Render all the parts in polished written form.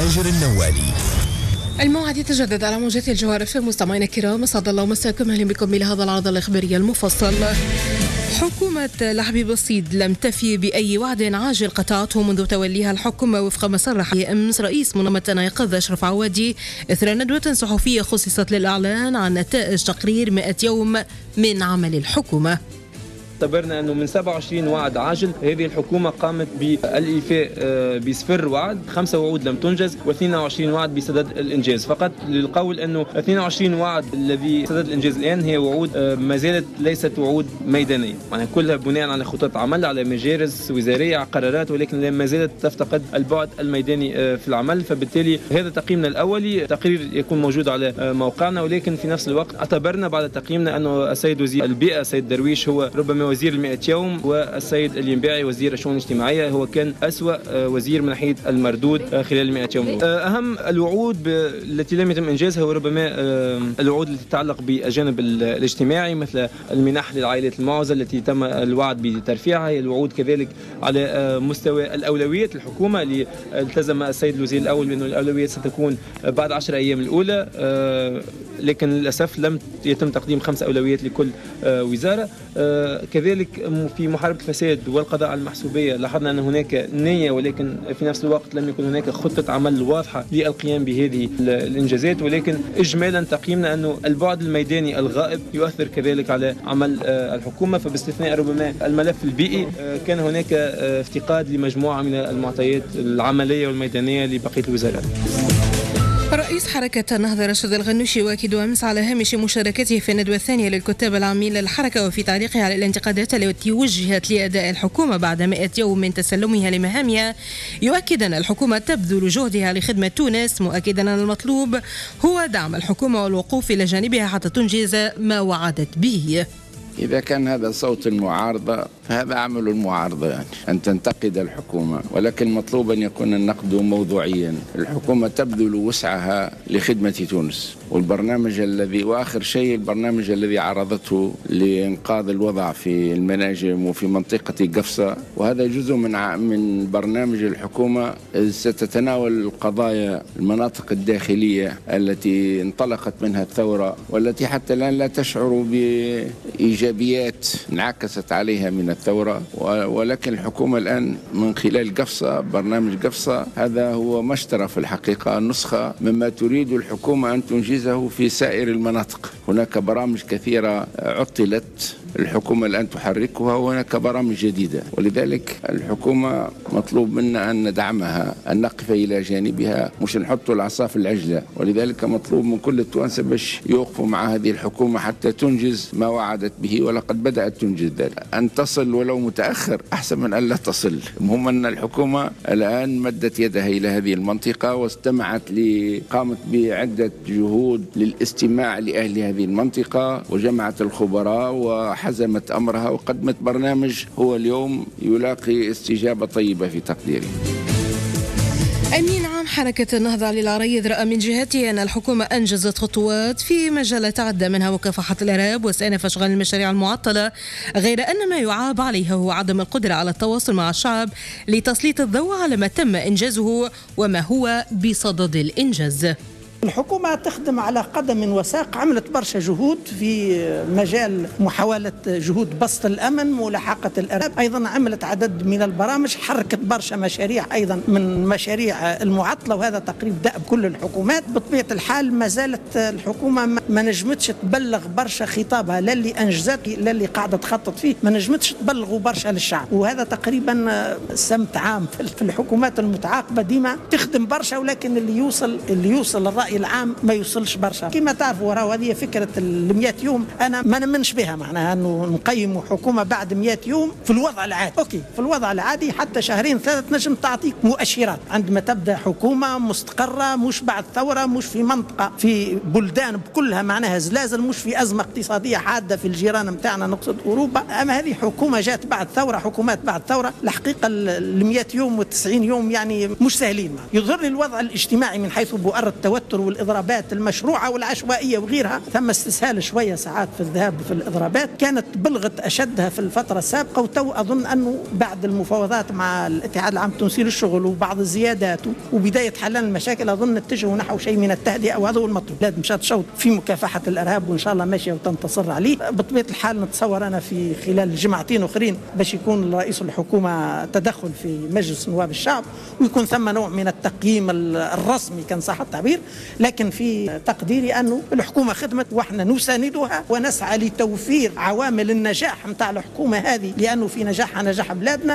ماجر النوالي. الموعد يتجدد على موجات الجوهر في مستمعينا الكرام، اسعد الله مساكم، اهلا بكم الى هذا العرض الاخباري المفصل. حكومة الحبيب الصيد لم تفي بأي وعد عاجل قطعته منذ توليها الحكومة، وفق ما صرح أمس رئيس منظمة ناقض أشرف عوادي إثر ندوة صحفية خصصت للإعلان عن نتائج تقرير 100 يوم من عمل الحكومة. اعتبرنا أنه من 27 وعد عاجل هذه الحكومة قامت بالإيفاء بصفر وعد، 5 وعود لم تنجز و22 وعد بسدد الإنجاز. فقط للقول أنه 22 وعد الذي سدد الإنجاز الآن هي وعود ما زالت ليست وعود ميدانية، يعني كلها بناء على خطط عمل، على مجالس وزارية، على قرارات، ولكن ما زالت تفتقد البعد الميداني في العمل. فبالتالي هذا تقييمنا الأولي، تقرير يكون موجود على موقعنا، ولكن في نفس الوقت اعتبرنا بعد تقييمنا أنه السيد وزير البيئة السيد درويش هو ربما وزير 100 يوم، والسيد الينباعي وزير الشؤون الاجتماعية هو كان أسوأ وزير من ناحية المردود خلال 100 يوم. أهم الوعود التي لم يتم إنجازها هو ربما الوعود التي تتعلق بالجانب الاجتماعي، مثل المنح للعائلات المعوزة التي تم الوعد بترفيعها. هي الوعود كذلك على مستوى الأولويات الحكومة اللي التزم السيد الوزير الأول بأن الأولويات ستكون بعد 10 أيام الأولى، لكن للأسف لم يتم تقديم 5 أولويات لكل وزارة. كذلك في محاربة الفساد والقضاء على المحسوبية لاحظنا أن هناك نية، ولكن في نفس الوقت لم يكن هناك خطة عمل واضحة للقيام بهذه الإنجازات. ولكن إجمالا تقييمنا أنه البعد الميداني الغائب يؤثر كذلك على عمل الحكومة، فباستثناء ربما الملف البيئي كان هناك افتقاد لمجموعة من المعطيات العملية والميدانية لبقية الوزارات. رئيس حركة النهضة رشد الغنوشي يؤكد أمس على هامش مشاركته في الندوة الثانية للكتاب العامين للحركة، وفي تعليقه على الانتقادات التي وجهت لأداء الحكومة بعد 100 يوم من تسلمها لمهامها، يؤكد أن الحكومة تبذل جهدها لخدمة تونس، مؤكدا أن المطلوب هو دعم الحكومة والوقوف إلى جانبها حتى تنجز ما وعدت به. إذا كان هذا صوت المعارضة فهذا عمل المعارضة، يعني أن تنتقد الحكومة، ولكن مطلوب أن يكون النقد موضوعيا. الحكومة تبذل وسعها لخدمة تونس، والبرنامج الذي وآخر شيء البرنامج الذي عرضته لإنقاذ الوضع في المناجم وفي منطقة قفصة، وهذا جزء من برنامج الحكومة ستتناول قضايا المناطق الداخلية التي انطلقت منها الثورة، والتي حتى الآن لا تشعر بإيجابيات انعكست عليها من الثورة. ولكن الحكومة الآن من خلال قفصة، برنامج قفصة، هذا هو مشترى في الحقيقة نسخة مما تريد الحكومة أن تنجزه في سائر المناطق. هناك برامج كثيرة عطلت، الحكومة الآن تحركها، وهناك برامج جديدة، ولذلك الحكومة مطلوب منا أن ندعمها، أن نقف إلى جانبها، مش نحط العصا في العجلة. ولذلك مطلوب من كل التوانسة باش يوقفوا مع هذه الحكومة حتى تنجز ما وعدت به، ولقد بدأت تنجز ذلك. أن تصل ولو متأخر أحسن من أن لا تصل. المهم أن الحكومة الآن مدت يدها إلى هذه المنطقة واستمعت، قامت بعدة جهود للاستماع لأهل هذه المنطقة، وجمعت الخبراء وحزمت أمرها وقدمت برنامج هو اليوم يلاقي استجابة طيبة في تقديري. أمين عام حركة النهضة علي العريض رأى من جهته أن الحكومة أنجزت خطوات في مجالات عدة، منها مكافحة الإرهاب واستئناف أشغال المشاريع المعطلة، غير أن ما يعاب عليه هو عدم القدرة على التواصل مع الشعب لتسليط الضوء على ما تم إنجازه وما هو بصدد الإنجاز. الحكومة تخدم على قدم وساق، عملت برشا جهود في مجال محاولة جهود بسط الأمن، ملاحقة الإرهاب، أيضا عملت عدد من البرامج، حركت برشا مشاريع أيضا من مشاريع المعطلة، وهذا تقريبا دأب كل الحكومات. بطبيعة الحال ما زالت الحكومة ما نجمتش تبلغ برشا خطابها، لا اللي أنجزت لا اللي قاعدة تخطط فيه، ما نجمتش تبلغوا برشا للشعب، وهذا تقريبا سمت عام في الحكومات المتعاقبة، ديما تخدم برشا ولكن اللي يوصل الرأي العام ما يوصلش برشا. كما تعرفوا راهو هذه فكرة 100 يوم أنا ما نمنش بها، معناها أنه نقيم حكومة بعد 100 يوم في الوضع العادي. أوكي، في الوضع العادي حتى شهرين 3 نجم تعطيك مؤشرات عندما تبدأ حكومة مستقرة، مش بعد ثورة، مش في منطقة في بلدان بكلها معناها زلازل، مش في أزمة اقتصادية حادة في الجيران متاعنا نقصد أوروبا. أما هذه حكومة جات بعد ثورة، حكومات بعد ثورة، الحقيقة 100 يوم و90 يوم يعني مش سهلين. يظهر لي الوضع الاجتماعي من حيث بؤر التوتر والإضرابات المشروعة والعشوائية وغيرها، ثم استسهال شوية ساعات في الذهاب في الإضرابات كانت بلغت أشدها في الفترة السابقة. وتو أظن أنه بعد المفاوضات مع الاتحاد العام التونسي للشغل وبعض الزيادات وبداية حل المشاكل أظن اتجهوا نحو شيء من التهدئة، وهذا هو المطلوب. البلاد مشات شوط في مكافحة الإرهاب وإن شاء الله ماشية وتنتصر عليه. بطبيعة الحال نتصور أنا في خلال جمعتين أخرين باش يكون رئيس الحكومة تدخل في مجلس نواب الشعب ويكون ثم نوع من التقييم الرسمي كان صح التعبير، لكن في تقديري أنه الحكومة خدمت وإحنا نساندها ونسعى لتوفير عوامل النجاح متاع الحكومة هذه، لأنه في نجاحها نجاح بلادنا.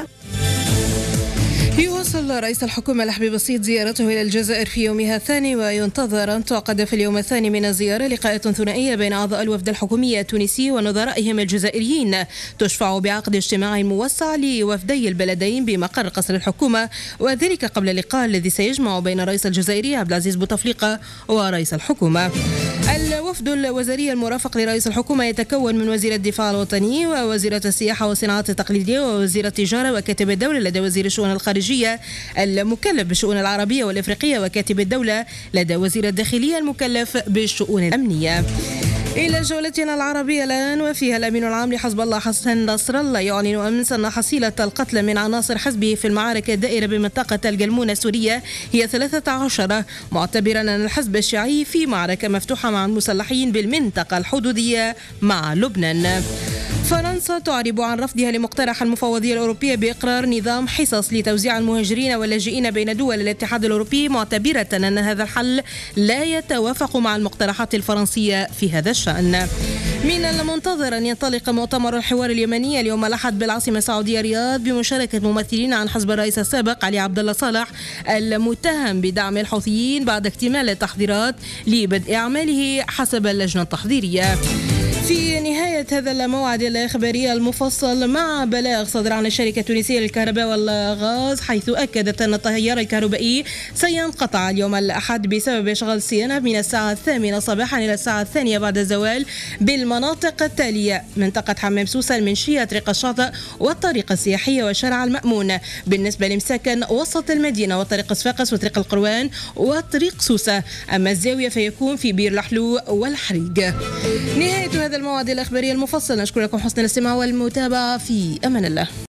يواصل رئيس الحكومة لحبيب بسيط زيارته إلى الجزائر في يومها الثاني، وينتظر أن تعقد في اليوم الثاني من الزيارة لقاءات ثنائية بين أعضاء الوفد الحكومي التونسي ونظرائهم الجزائريين تشفع بعقد اجتماع موسع لوفدي البلدين بمقر قصر الحكومة، وذلك قبل اللقاء الذي سيجمع بين الرئيس الجزائري عبد العزيز بوتفليقة ورئيس الحكومة. الوفد الوزاري المرافق لرئيس الحكومة يتكون من وزير الدفاع الوطني ووزيرة السياحة والصناعات التقليدية ووزير التجارة وكاتب الدولة لدى وزير الشؤون الخارجية المكلف بالشؤون العربية والإفريقية وكاتب الدولة لدى وزير الداخلية المكلف بالشؤون الأمنية. إلى جولتنا العربية الآن، وفيها الأمين العام لحزب الله حسن نصر الله يعلن أمس أن حصيلة القتلى من عناصر حزبه في المعارك الدائرة بمنطقة الجلمونة السورية هي 13، معتبرا أن الحزب الشيعي في معركة مفتوحة مع المسلحين بالمنطقة الحدودية مع لبنان. فرنسا تعرب عن رفضها لمقترح المفوضية الأوروبية بإقرار نظام حصص لتوزيع المهاجرين واللاجئين بين دول الاتحاد الأوروبي، معتبرة أن هذا الحل لا يتوافق مع المقترحات الفرنسية في هذا الشأن. من المنتظر أن ينطلق مؤتمر الحوار اليمني اليوم الأحد بالعاصمة السعودية الرياض بمشاركة ممثلين عن حزب الرئيس السابق علي عبد الله صالح المتهم بدعم الحوثيين بعد اكتمال التحضيرات لبدء أعماله حسب اللجنة التحضيرية. في نهاية هذا الموعد الإخباري المفصل مع بلاغ صدر عن الشركة التونسية للكهرباء والغاز، حيث أكدت أن التيار الكهربائي سينقطع اليوم الأحد بسبب إشغال الصيانة من الساعة 8 صباحا إلى الساعة 2 بعد الزوال بالمناطق التالية: منطقة حمام سوسة، المنشية، طريق الشاطئ والطريق السياحية والشارع المأمون. بالنسبة لمساكن وسط المدينة وطريق صفاقس وطريق القروان وطريق سوسة. أما الزاوية فيكون في بير لحلو والحريق. نهاية هذا الموعد الإخباري المفصل، نشكر لكم حسن الاستماع والمتابعة، في أمان الله.